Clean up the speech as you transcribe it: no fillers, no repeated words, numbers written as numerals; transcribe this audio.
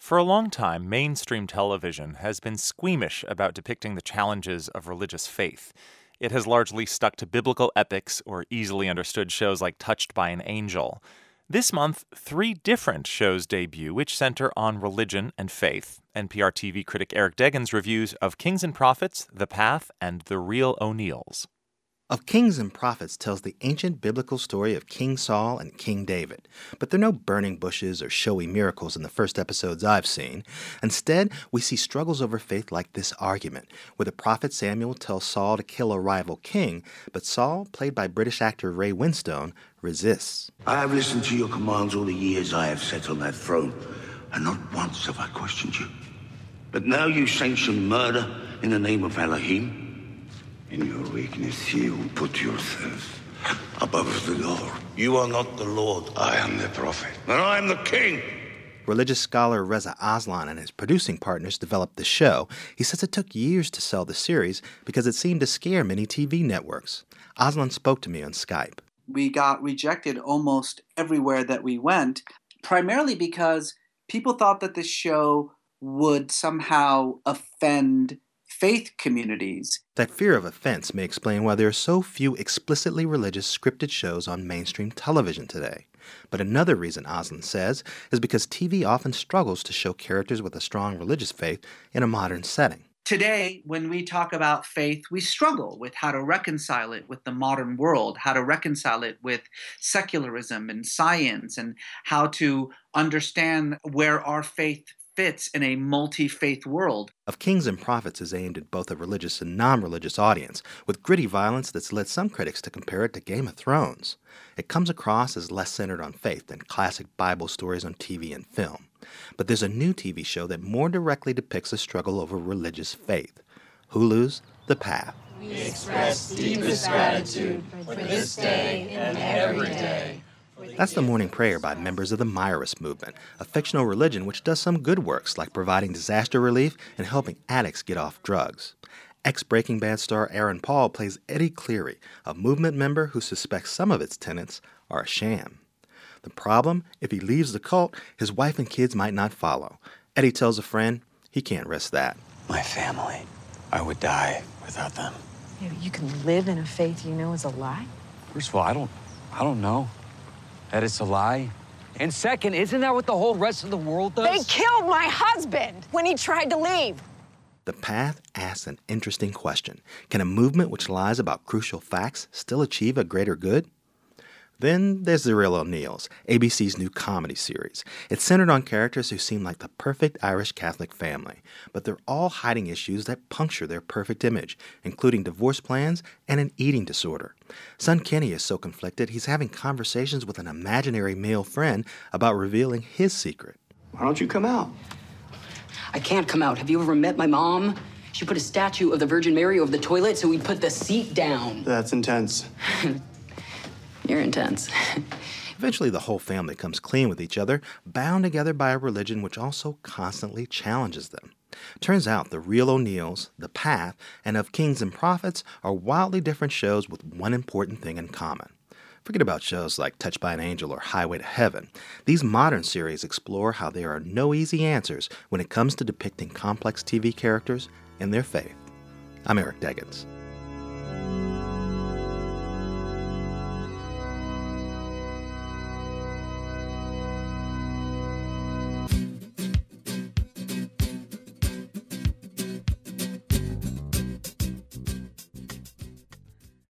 For a long time, mainstream television has been squeamish about depicting the challenges of religious faith. It has largely stuck to biblical epics or easily understood shows like Touched by an Angel. This month, 3 different shows debut which center on religion and faith. NPR TV critic Eric Deggans reviews Of Kings and Prophets, The Path, and The Real O'Neills. Of Kings and Prophets tells the ancient biblical story of King Saul and King David. But there are no burning bushes or showy miracles in the first episodes I've seen. Instead, we see struggles over faith like this argument, where the prophet Samuel tells Saul to kill a rival king, but Saul, played by British actor Ray Winstone, resists. I have listened to your commands all the years I have sat on that throne, and not once have I questioned you. But now you sanction murder in the name of Elohim. In your weakness, you put yourself above the Lord. You are not the Lord. I am the prophet. And I am the king. Religious scholar Reza Aslan and his producing partners developed the show. He says it took years to sell the series because it seemed to scare many TV networks. Aslan spoke to me on Skype. We got rejected almost everywhere that we went, primarily because people thought that the show would somehow offend faith communities. That fear of offense may explain why there are so few explicitly religious scripted shows on mainstream television today. But another reason, Aslan says, is because TV often struggles to show characters with a strong religious faith in a modern setting. Today, when we talk about faith, we struggle with how to reconcile it with the modern world, how to reconcile it with secularism and science, and how to understand where our faith fits in a multi-faith world. Of Kings and Prophets is aimed at both a religious and non-religious audience, with gritty violence that's led some critics to compare it to Game of Thrones. It comes across as less centered on faith than classic Bible stories on TV and film. But there's a new TV show that more directly depicts a struggle over religious faith. Hulu's The Path. We express deepest gratitude for this day and every day. That's the morning prayer by members of the Myrist movement, a fictional religion which does some good works like providing disaster relief and helping addicts get off drugs. Ex-Breaking Bad star Aaron Paul plays Eddie Cleary, a movement member who suspects some of its tenets are a sham. The problem, if he leaves the cult, his wife and kids might not follow. Eddie tells a friend he can't risk that. My family, I would die without them. You can live in a faith you know is a lie? First of all, I don't know that it's a lie. And second, isn't that what the whole rest of the world does? They killed my husband when he tried to leave. The Path asks an interesting question. Can a movement which lies about crucial facts still achieve a greater good? Then there's The Real O'Neills, ABC's new comedy series. It's centered on characters who seem like the perfect Irish Catholic family, but they're all hiding issues that puncture their perfect image, including divorce plans and an eating disorder. Son Kenny is so conflicted he's having conversations with an imaginary male friend about revealing his secret. Why don't you come out? I can't come out. Have you ever met my mom? She put a statue of the Virgin Mary over the toilet so we'd put the seat down. That's intense. You're intense. Eventually, the whole family comes clean with each other, bound together by a religion which also constantly challenges them. Turns out The Real O'Neills, The Path, and Of Kings and Prophets are wildly different shows with one important thing in common. Forget about shows like Touched by an Angel or Highway to Heaven. These modern series explore how there are no easy answers when it comes to depicting complex TV characters and their faith. I'm Eric Deggans.